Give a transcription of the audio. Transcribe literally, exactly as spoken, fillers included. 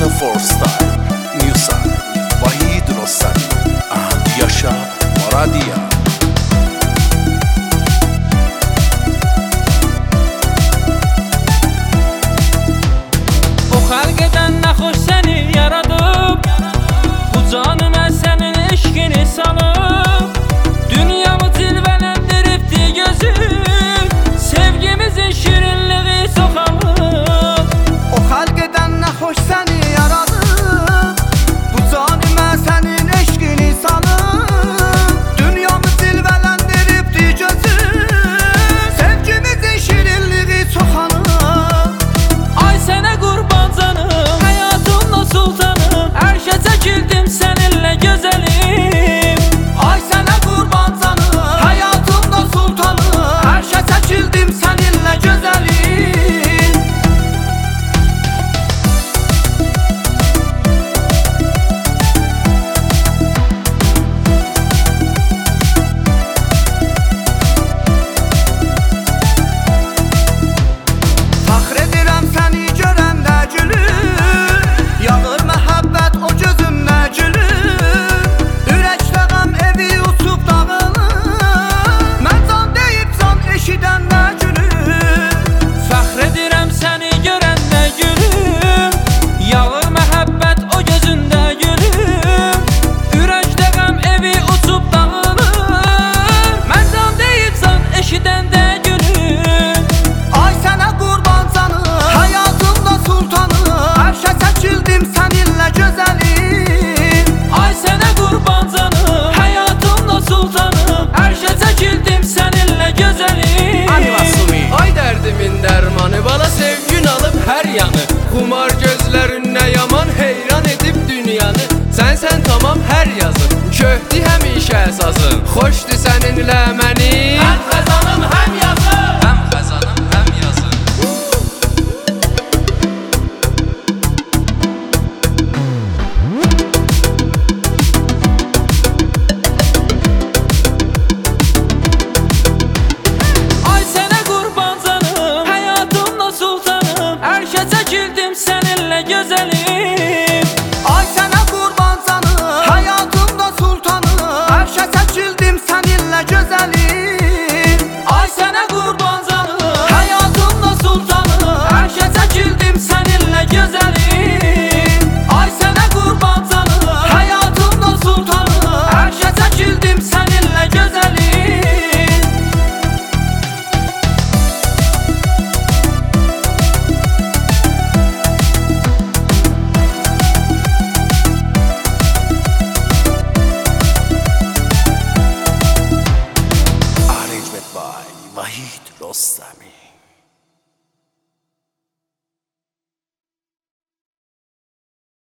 Master for Style Musa Vahid Rostami and Yasha Maradia. O xalq edən nə xoş səni yaradıb, bu canıma sənin eşqini salıb. Dünyamı cilvələndiribdi gözün, sevgimizin şirinliği çoxalıb. O xalq edən nə xoş səni yaradıb, bu canıma sənin eşqini salıb. Dünyamı cilvələndiribdi gözün, sevgimizin şirinliği çoxalıb. Ay sənə qurban canım, həyatımla sultanım, ərşə çəkildim səninlə gözəlim. Ay sənə qurban canım, həyatımda sultanım, ərşə çəkildim səninlə gözəlim. Fəxr edirəm səni görəndə gülüm, yağır məhəbbət o gözümdə gülüm. Ürəkdə qəm evi uçub dağılır, mən can deyib can eşidəndə gülüm. Fəxr edirəm səni görəndə gülüm, yağır məhəbbət o gözündə gülüm. Ürəkdə qəm evi uçub dağılır, mən can deyib can eşidəndə gülüm. Ay sənə qurban canım, həyatımda sultanım, ərşə çəkildim səninlə gözəlim. Ay sənə qurban canım, həyatımda sultanım, ərşə çəkildim səninlə gözəlim. Ay dərdimin dərmanı, bala sevgün alıb hər yanı. Xumar gözlərinə yaman, heyran edib dünyanı. Sənsən tamam hər yazım, köhdü həmişə əsasım. Xoşdu səninlə mənim, həm xəzanım həm yazım. Həm xəzanım həm yazım. Ay sənə qurban canım, həyatımda sultanım, ərşə çəkildim səninlə gözəlim. Ay sənə qurban canım, həyatımda sultanım, ərşə çəkildim səninlə gözəlim. Ay sənə qurban canım, Həyatımda sultanım, ərşə çəkildim səninlə gözəlim. ay sənə qurban canım, həyatımda sultanım, Ərşə çəkildim səninlə gözəlim. Arrangement by Vahid Rostami.